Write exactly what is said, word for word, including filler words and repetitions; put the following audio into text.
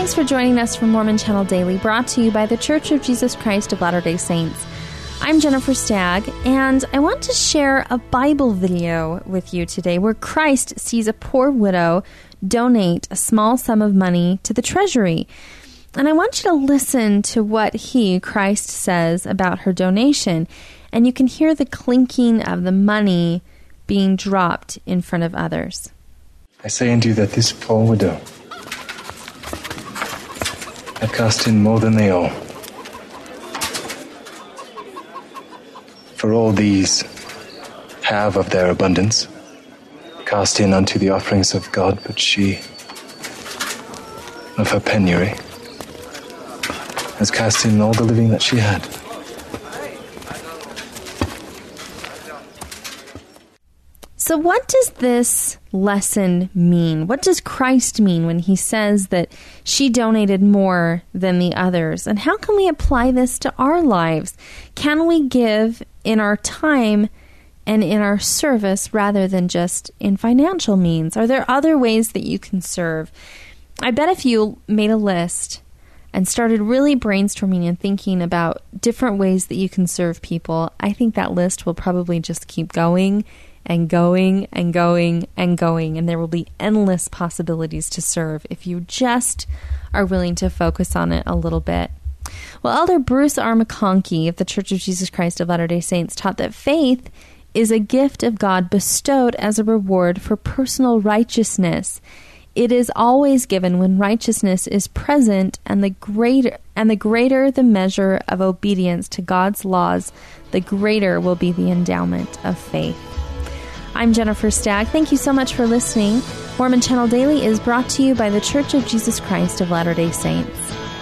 Thanks for joining us for Mormon Channel Daily, brought to you by The Church of Jesus Christ of Latter-day Saints. I'm Jennifer Stagg, and I want to share a Bible video with you today where Christ sees a poor widow donate a small sum of money to the treasury. And I want you to listen to what he, Christ, says about her donation, and you can hear the clinking of the money being dropped in front of others. I say unto you that this poor widow hath cast in more than they all. For all these have of their abundance cast in unto the offerings of God, but she of her penury has cast in all the living that she had. So what does this lesson mean? What does Christ mean when he says that she donated more than the others? And how can we apply this to our lives? Can we give in our time and in our service rather than just in financial means? Are there other ways that you can serve? I bet if you made a list and started really brainstorming and thinking about different ways that you can serve people, I think that list will probably just keep going and going and going and going, and there will be endless possibilities to serve if you just are willing to focus on it a little bit. Well, Elder Bruce R. McConkie of the Church of Jesus Christ of Latter-day Saints taught that faith is a gift of God bestowed as a reward for personal righteousness. It is always given when righteousness is present, and the greater and the greater the measure of obedience to God's laws, the greater will be the endowment of faith. I'm Jennifer Stagg. Thank you so much for listening. Mormon Channel Daily is brought to you by The Church of Jesus Christ of Latter-day Saints.